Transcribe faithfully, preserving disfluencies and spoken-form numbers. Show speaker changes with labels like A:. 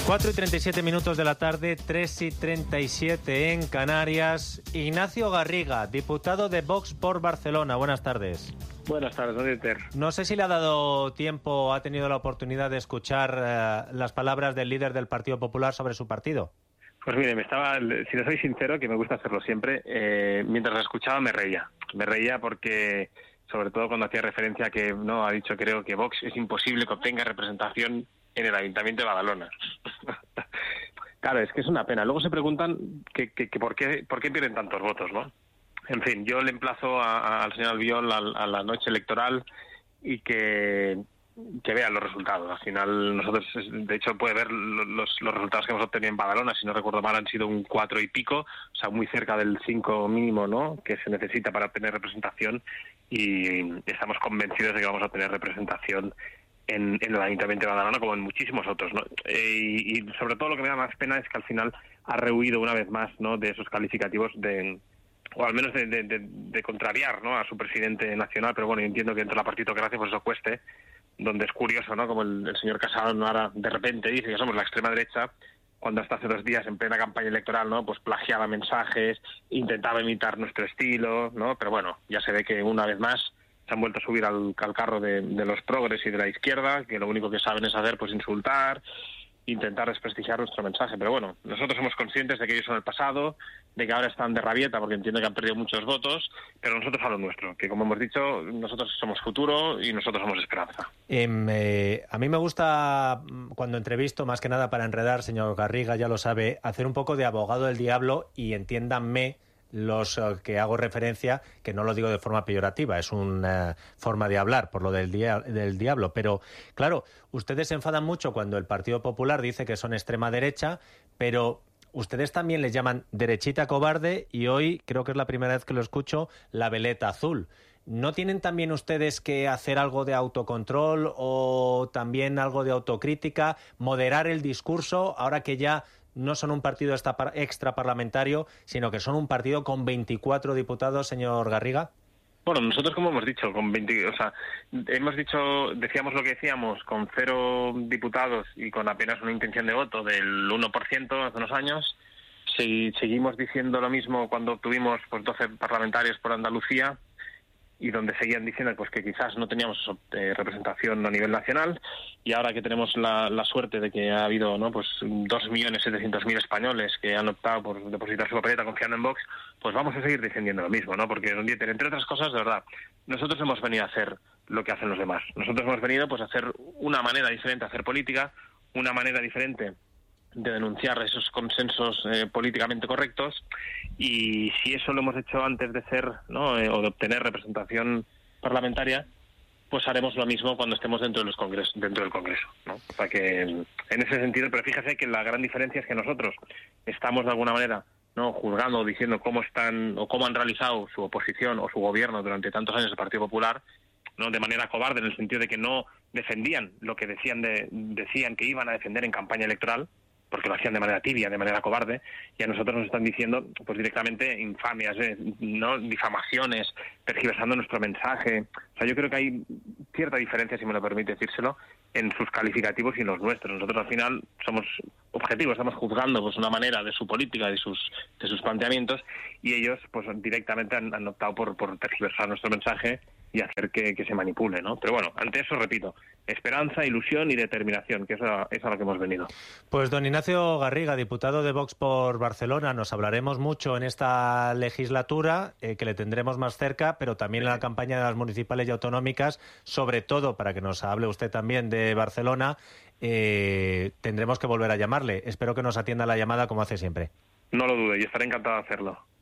A: cuatro y treinta y siete minutos de la tarde, tres y treinta y siete en Canarias. Ignacio Garriga, diputado de Vox por Barcelona. Buenas tardes.
B: Buenas tardes, don Dieter.
A: No sé si le ha dado tiempo, ha tenido la oportunidad de escuchar eh, las palabras del líder del Partido Popular sobre su partido.
B: Pues mire, me estaba, si le soy sincero, que me gusta hacerlo siempre, eh, mientras la escuchaba me reía. Me reía porque, sobre todo cuando hacía referencia a que, no, ha dicho creo que Vox es imposible que obtenga representación en el Ayuntamiento de Badalona. Claro, es que es una pena. Luego se preguntan que, que, que por qué por qué pierden tantos votos, ¿no? En fin, yo le emplazo a, a, al señor Albiol a, a la noche electoral y que, que vea los resultados. Al final, nosotros, de hecho, puede ver los, los resultados que hemos obtenido en Badalona. Si no recuerdo mal, han sido un cuatro y pico, o sea, muy cerca del cinco mínimo, ¿no?, que se necesita para obtener representación, y estamos convencidos de que vamos a obtener representación En, en el Ayuntamiento de Badalona, como en muchísimos otros, ¿no? Eh, y, y sobre todo lo que me da más pena es que al final ha rehuido una vez más, ¿no?, de esos calificativos de, o al menos de, de, de, de contrariar, ¿no?, a su presidente nacional. Pero bueno, yo entiendo que dentro de la partitocracia pues eso cueste, donde es curioso, ¿no?, como el, el señor Casado ahora de repente dice que somos la extrema derecha, cuando hasta hace dos días en plena campaña electoral, ¿no?, pues plagiaba mensajes, intentaba imitar nuestro estilo, ¿no? Pero bueno, ya se ve que una vez más se han vuelto a subir al, al carro de, de los progres y de la izquierda, que lo único que saben es hacer pues insultar, intentar desprestigiar nuestro mensaje. Pero bueno, nosotros somos conscientes de que ellos son el pasado, de que ahora están de rabieta porque entienden que han perdido muchos votos, pero nosotros a lo nuestro, que como hemos dicho, nosotros somos futuro y nosotros somos esperanza.
A: Eh, eh, a mí me gusta, cuando entrevisto, más que nada para enredar, señor Garriga, ya lo sabe, hacer un poco de abogado del diablo, y entiéndanme los uh, que hago referencia, que no lo digo de forma peyorativa, es una uh, forma de hablar por lo del, dia del diablo, pero claro, ustedes se enfadan mucho cuando el Partido Popular dice que son extrema derecha, pero ustedes también les llaman derechita cobarde, y hoy creo que es la primera vez que lo escucho, la veleta azul. ¿No tienen también ustedes que hacer algo de autocontrol o también algo de autocrítica, moderar el discurso, ahora que ya no son un partido extraparlamentario, sino que son un partido con veinticuatro diputados, señor Garriga?
B: Bueno, nosotros, como hemos dicho, con veinte, o sea, hemos dicho, decíamos lo que decíamos, con cero diputados y con apenas una intención de voto del uno por ciento hace unos años. Si seguimos diciendo lo mismo cuando obtuvimos pues doce parlamentarios por Andalucía, y donde seguían diciendo pues que quizás no teníamos eh, representación a nivel nacional, y ahora que tenemos la, la suerte de que ha habido, ¿no?, pues dos millones setecientos mil españoles que han optado por depositar su papeleta confiando en Vox, pues vamos a seguir defendiendo lo mismo, ¿no? Porque, don Dieter, entre otras cosas, de verdad, nosotros hemos venido a hacer lo que hacen los demás. Nosotros hemos venido pues a hacer una manera diferente de hacer política, una manera diferente de denunciar esos consensos eh, políticamente correctos, y si eso lo hemos hecho antes de ser, ¿no?, eh, o de obtener representación parlamentaria, pues haremos lo mismo cuando estemos dentro de los congresos, dentro del Congreso, ¿no? O sea que en ese sentido, pero fíjese que la gran diferencia es que nosotros estamos de alguna manera, ¿no?, juzgando o diciendo cómo están o cómo han realizado su oposición o su gobierno durante tantos años el Partido Popular, no de manera cobarde, en el sentido de que no defendían lo que decían de, decían que iban a defender en campaña electoral, porque lo hacían de manera tibia, de manera cobarde, y a nosotros nos están diciendo pues directamente infamias, ¿eh?, no difamaciones, tergiversando nuestro mensaje. O sea, yo creo que hay cierta diferencia, si me lo permite decírselo, en sus calificativos y en los nuestros. Nosotros al final somos objetivos, estamos juzgando pues una manera de su política, de sus de sus planteamientos, y ellos pues directamente han, han optado por, por tergiversar nuestro mensaje y hacer que, que se manipule, ¿no? Pero bueno, ante eso, repito, esperanza, ilusión y determinación, que es a, es a lo que hemos venido.
A: Pues don Ignacio Garriga, diputado de Vox por Barcelona, nos hablaremos mucho en esta legislatura, eh, que le tendremos más cerca, pero también en la campaña de las municipales y autonómicas, sobre todo para que nos hable usted también de Barcelona, eh, tendremos que volver a llamarle. Espero que nos atienda la llamada como hace siempre.
B: No lo dude, y estaré encantado de hacerlo.